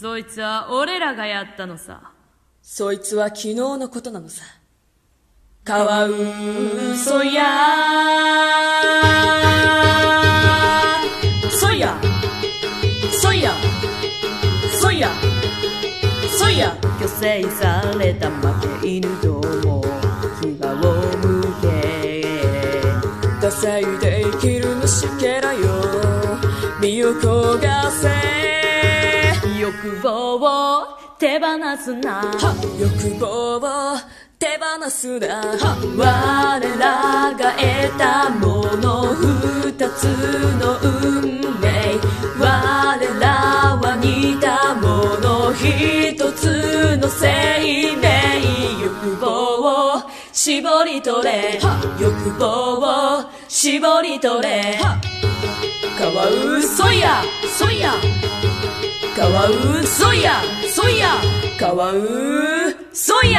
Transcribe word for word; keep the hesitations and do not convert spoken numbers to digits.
そいつは俺らがやったのさ。 そいつは昨日のことなのさ。カワウソやソイヤソイヤソイヤソイヤ。 虚勢された負け犬ども牙を向け、 ダサいで生きる虫けらよ身を焦がせ。 欲望を手放すな、 欲望を手放すな。 我らが得たもの二つの運命、我らは似たもの一つの生命。欲望を絞り取れ、欲望を絞り取れ。 カワウソやソイヤカワウソやソイヤカワウソイヤ。